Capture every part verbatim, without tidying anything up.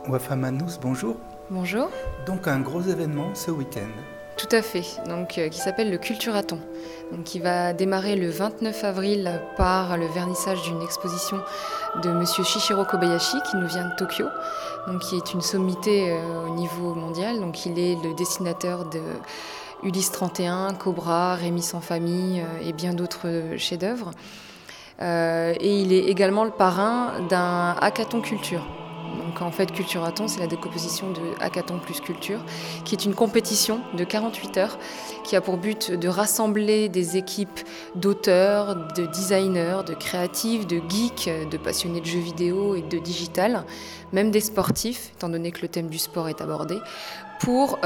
Wafa Manous, bonjour. Bonjour. Donc un gros événement ce week-end. Tout à fait, donc, euh, qui s'appelle le Culturathon, donc, qui va démarrer le vingt-neuf avril par le vernissage d'une exposition de Monsieur Shichiro Kobayashi qui nous vient de Tokyo, donc, qui est une sommité euh, au niveau mondial. Donc, il est le dessinateur de Ulysse trente et un, Cobra, Rémi sans famille euh, et bien d'autres chefs-d'œuvre. Euh, et il est également le parrain d'un hackathon culture. Donc en fait, Culturathon, c'est la décomposition de Hackathon plus Culture, qui est une compétition de quarante-huit heures qui a pour but de rassembler des équipes d'auteurs, de designers, de créatifs, de geeks, de passionnés de jeux vidéo et de digital, même des sportifs, étant donné que le thème du sport est abordé, pour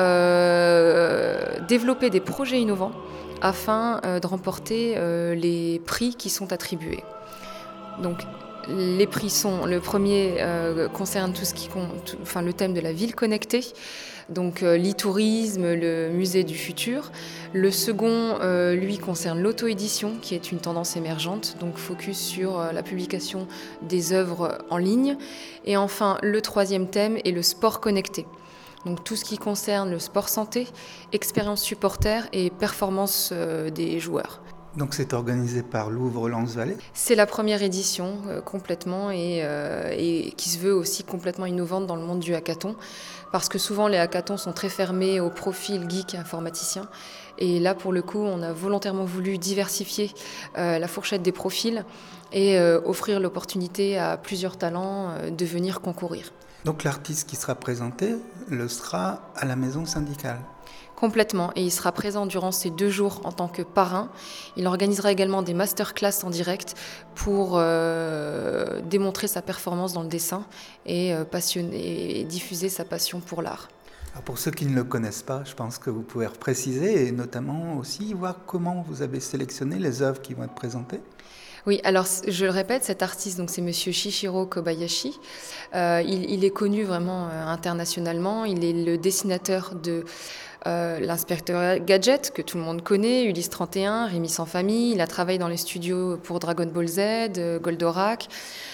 euh, développer des projets innovants afin euh, de remporter euh, les prix qui sont attribués. Donc, les prix sont, le premier euh, concerne tout ce qui, tout, enfin, le thème de la ville connectée, donc euh, l'e-tourisme, le musée du futur. Le second, euh, lui, concerne l'auto-édition, qui est une tendance émergente, donc focus sur euh, la publication des œuvres en ligne. Et enfin, le troisième thème est le sport connecté. Donc tout ce qui concerne le sport santé, expérience supporter et performance euh, des joueurs. Donc c'est organisé par Louvre-Lens-Vallée. C'est la première édition euh, complètement et, euh, et qui se veut aussi complètement innovante dans le monde du hackathon, parce que souvent les hackathons sont très fermés au profil geek et informaticien. Et là pour le coup on a volontairement voulu diversifier euh, la fourchette des profils et euh, offrir l'opportunité à plusieurs talents euh, de venir concourir. Donc l'artiste qui sera présenté le sera à la maison syndicale. Complètement, et il sera présent durant ces deux jours en tant que parrain. Il organisera également des masterclass en direct pour euh, démontrer sa performance dans le dessin et, euh, passionner, et diffuser sa passion pour l'art. Alors pour ceux qui ne le connaissent pas, je pense que vous pouvez préciser et notamment aussi voir comment vous avez sélectionné les œuvres qui vont être présentées. Oui, alors je le répète, cet artiste, donc c'est Monsieur Shichiro Kobayashi. Euh, il, il est connu vraiment euh, internationalement. Il est le dessinateur de euh, l'inspecteur Gadget, que tout le monde connaît, Ulysse trente et un, Rémi sans famille. Il a travaillé dans les studios pour Dragon Ball Z, euh, Goldorak.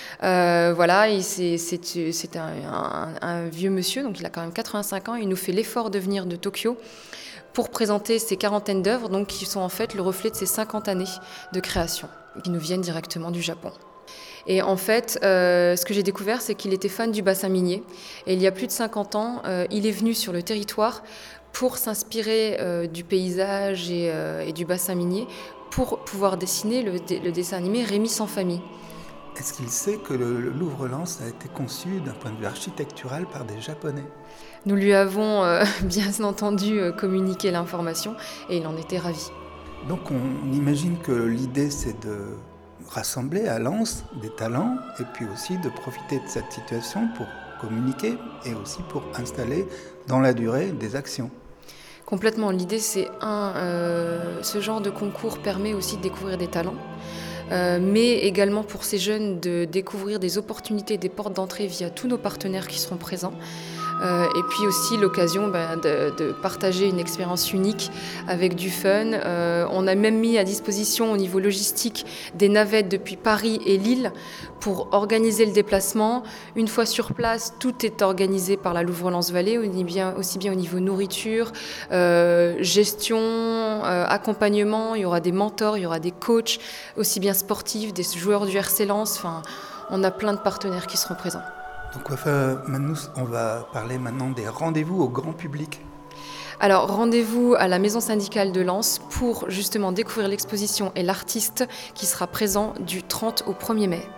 Euh, voilà, et c'est, c'est, c'est un, un, un vieux monsieur, donc il a quand même quatre-vingt-cinq ans. Il nous fait l'effort de venir de Tokyo pour présenter ces quarantaines d'œuvres, donc qui sont en fait le reflet de ces cinquante années de création, qui nous viennent directement du Japon. Et en fait, euh, ce que j'ai découvert, c'est qu'il était fan du bassin minier. Et il y a plus de cinquante ans, euh, il est venu sur le territoire pour s'inspirer euh, du paysage et, euh, et du bassin minier pour pouvoir dessiner le, le dessin animé Rémi sans famille. Est-ce qu'il sait que le, le Louvre-Lens a été conçu d'un point de vue architectural par des Japonais ? Nous lui avons euh, bien entendu euh, communiqué l'information et il en était ravi. Donc on imagine que l'idée c'est de rassembler à Lens des talents et puis aussi de profiter de cette situation pour communiquer et aussi pour installer dans la durée des actions. Complètement, l'idée c'est un, euh, ce genre de concours permet aussi de découvrir des talents. Euh, mais également pour ces jeunes de découvrir des opportunités, des portes d'entrée via tous nos partenaires qui seront présents. Euh, et puis aussi l'occasion ben, de, de partager une expérience unique avec du fun. Euh, on a même mis à disposition au niveau logistique des navettes depuis Paris et Lille pour organiser le déplacement. Une fois sur place, tout est organisé par la Louvre-Lens-Vallée, aussi bien, aussi bien au niveau nourriture, euh, gestion, euh, accompagnement. Il y aura des mentors, il y aura des coachs, aussi bien sportifs, des joueurs du R C Lens. Enfin, on a plein de partenaires qui seront présents. Donc Wafa Manous, on va parler maintenant des rendez-vous au grand public. Alors rendez-vous à la maison syndicale de Lens pour justement découvrir l'exposition et l'artiste qui sera présent du trente au premier mai.